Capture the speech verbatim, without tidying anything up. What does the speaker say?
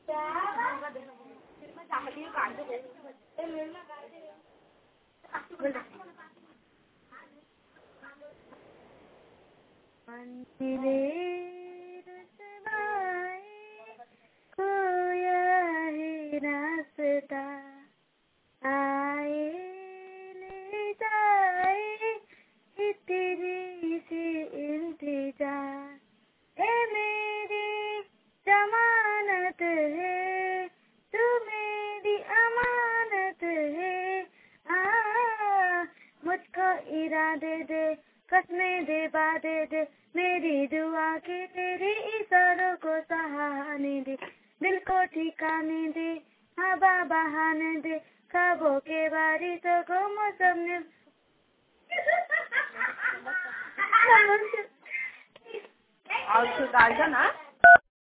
खोया है रास्ता, आए ले जाए तेरी से इंतजार, ए मेरी जमानत है, तू मेरी अमानत है। आ मुझको इरादे दे, कसमें दे, बातें दे, मेरी दुआ के तेरे इशारों को सहाने दे, दिल को ठिकाने दे, हवा बहाने दे, ख्वाबों के बारिशों को मौसम ने और गार्डन